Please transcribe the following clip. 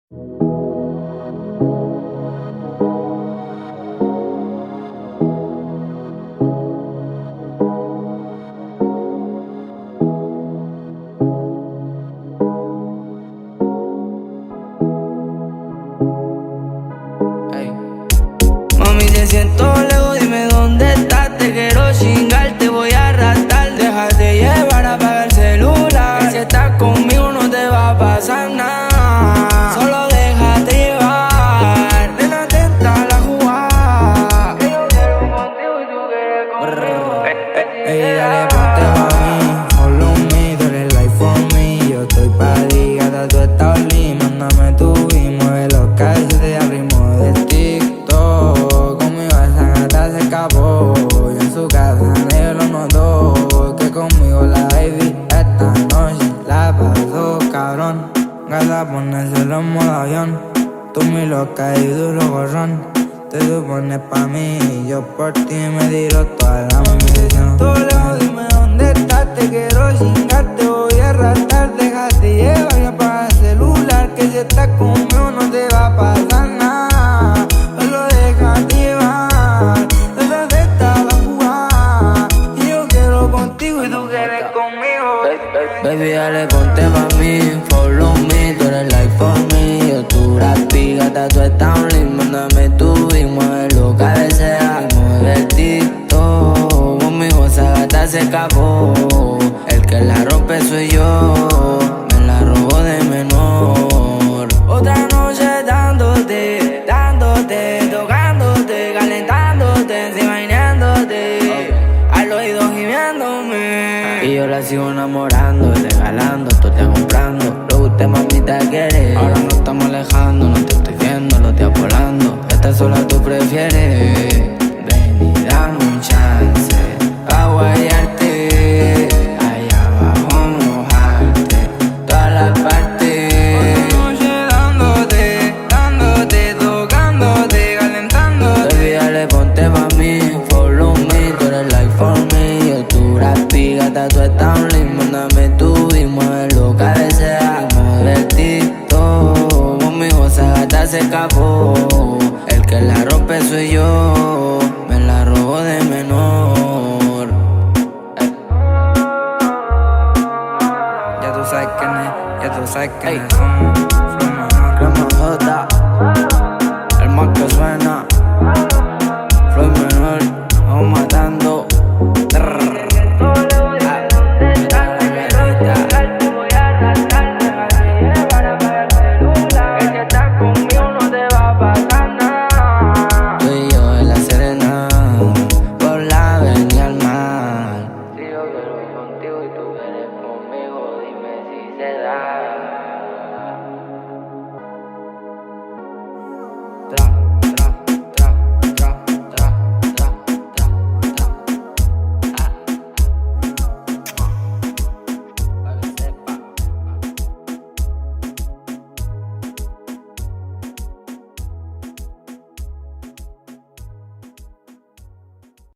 Mami, te siento lejos, dime dónde estás. Te quiero chingar, te voy a arrastrar. Déjate llevar, apaga el celular, que si estás conmigo no te va a pasar nada. Solo déjate llevar, nena, atenta la jugada. Que yo quiero contigo y tú quieres conmigo. Ey, dale, ponte pa' mí, follow me, tú eres life for me. Yo estoy pa' ti, gata, tú estás lit. Mándame tu y mueve los calles de ritmo de TikTok. Conmigo esa gata se escapó, y en su casa nadie lo notó. Que conmigo la baby esta noche la pasó cabrón. Gata, ponérselo en modo avión, tú mi loca y duro gorrón. Te supones pa' mí y yo por ti me tiro toda la munición. Tú lejos, dime dónde estás, te quiero chingar, te voy a arrastrar. Déjate llevar y apaga el celular, que si estás conmigo no te va a pasar nada. Solo déjate llevar, detrás está la jugada. Y yo quiero contigo y tú quieres conmigo. Baby, dale, ponte pa' mí, follow me, tú eres life for me. Yo tu rapi, gata, tú estás un link. Mándame tu y mueve lo que desea. Mueve el TikTok, conmigo esa gata se escapó. El que la rompe soy yo, me la robo de menor. Otra noche dándote, tocándote, calentándote, envainándote, al oído gimiéndome. Y yo la sigo enamorando, regalando, tú te comprando. Lo que usted mamita quiere. Ahora nos estamos alejando, no te estoy viendo, lo estoy volando. Esta sola tú prefieres. Ven y dame un chance pa' guayarte, allá abajo mojarte todas las partes. Otra noche dándote, tocándote, calentándote. Baby, dale, ponte pa' mí, follow me, tú eres life for me. Yo tu rapi, gata, tú estás un link. Mándame tu y mueve lo que desea. Mueve el TikTok, conmigo esa gata se escapó. El que la rompe soy yo, me la robo de menor. Ya tú sabes quién es, ya tú sabes quién es.